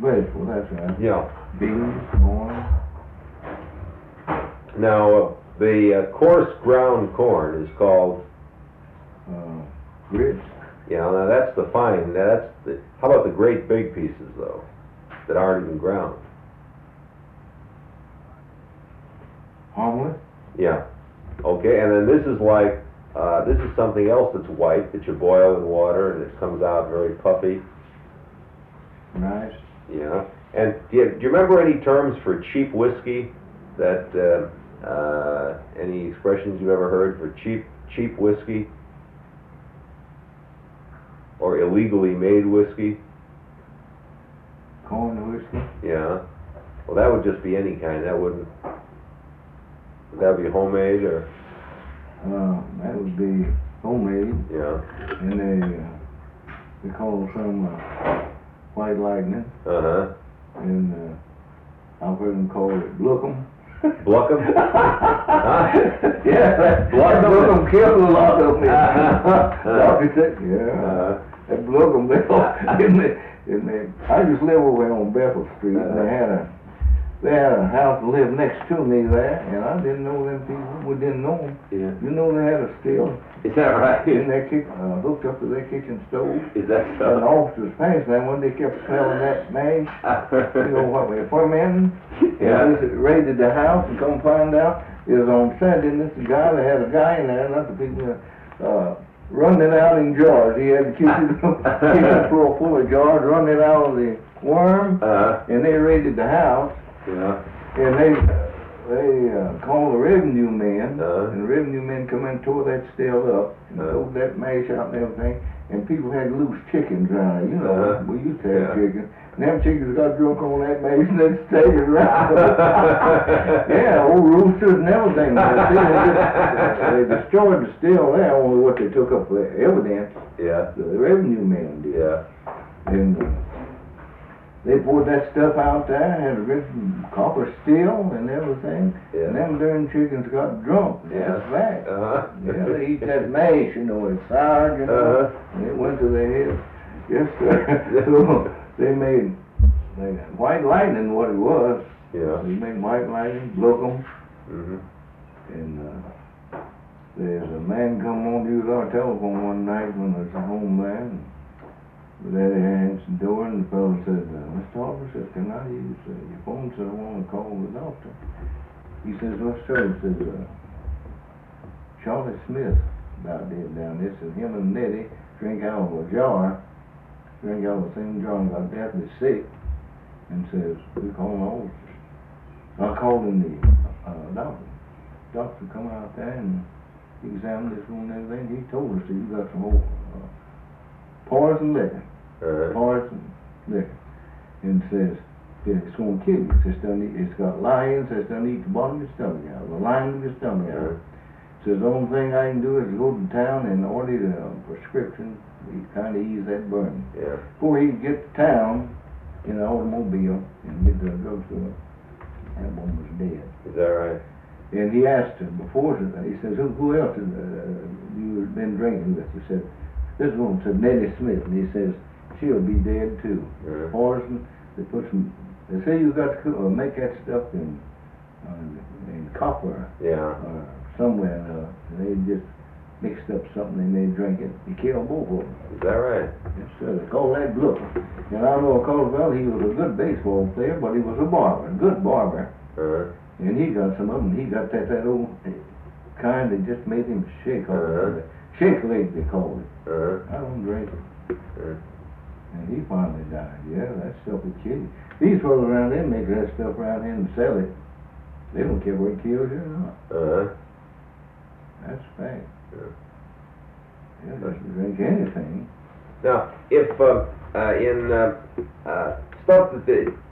vegetable, that's right. Yeah. Beans, corn. Now, the coarse ground corn is called, Grits. yeah, now that's the fine, that's the, how about the great big pieces though, that aren't even ground? Omelet. Yeah. Okay, and then this is like, this is something else that's white that you boil in water and it comes out very puffy. Rice. Yeah. And do you remember any terms for cheap whiskey? That any expressions you've ever heard for cheap whiskey? Or illegally made whiskey? Corn whiskey. Yeah. Well, that would just be any kind. That wouldn't. Would that be homemade or? That would be homemade. Yeah. And they call some white lightning. Uh-huh. And I've heard them call it Blookum. Bluckum? Huh? Yeah, Blookum killed a lot of me. Doctor said, yeah. That Blookum, I just live over here on Bethel Street, and they had a house to live next to me there, and I didn't know them people. We didn't know them. Yeah. You know they had a still Is that right? in their kitchen, hooked up to their kitchen stove. Is that And so? the officers passed that one, they kept smelling that mash. You know what we fermenting? Yeah. And they raided the house and come find out it was on Sunday, and this guy, they had a guy in there, not the people, running it out in jars. He had the kitchen floor full of jars, running it out of the worm, and they raided the house, Yeah. and they called the revenue men, Uh-huh. and the revenue men come in and tore that still up, and tore that mash out and everything, and people had loose chickens around it, you know, we used to have chickens. And them chickens got drunk on that mash and they stayed around. Yeah, old roosters and everything. They destroyed the still there, only what they took up for evidence. Yeah. The revenue men did. Yeah. And they poured that stuff out there, had a good copper still and everything. Yeah. And them darn chickens got drunk. Yeah. That's fact. Uh-huh. Yeah, they eat that mash, you know, it's sour, you know, and it went to their head. Yes, sir. So they made white lightning what it was. Yeah. They made white lightning, Blookum, Mm-hmm. and there's a man come on to use our telephone one night when I was home there, and Daddy answered the door, and the fellow said, Mr. Harper said, can I use your phone? Said, I want to call the doctor. He says, what's trouble? He says, Charlie Smith about dead down there. Said him and Nettie drink out of a jar, drink out of the same jar, and got deathly sick, and says, we call an officer. I called in the doctor. Doctor come out there and examined this room and everything. He told us that you got some old poison liquor. Poison liquor. And says, it's going to kill you. It's got lions that's done eat the bottom of your stomach out. The lion of your stomach out. Says the only thing I can do is go to town and order a prescription. He kind of ease that burn. Yeah. Before he could get to town in an automobile and get to the drugstore, that one was dead. Is that right? And he asked him before, he says, who else have you been drinking with? He said, this one said Nettie Smith, and he says, she'll be dead too. Poison, they put some, they say you got to make that stuff in copper. Yeah. Somewhere, and they just mixed up something and they drank it. He killed both of them. Is that right? Yes, sir. They called that Blookum. And I know Caldwell, he was a good baseball player, but he was a barber, a good barber. And he got some of them. He got that old kind that just made him shake. Shake leg, they called it. I don't drink it. And he finally died. Yeah, that stuff would kill you. These fellows around there make that stuff around here and sell it. They don't care whether it kills you or not. That's fact. Yeah, doesn't drink anything. Now, if in stuff that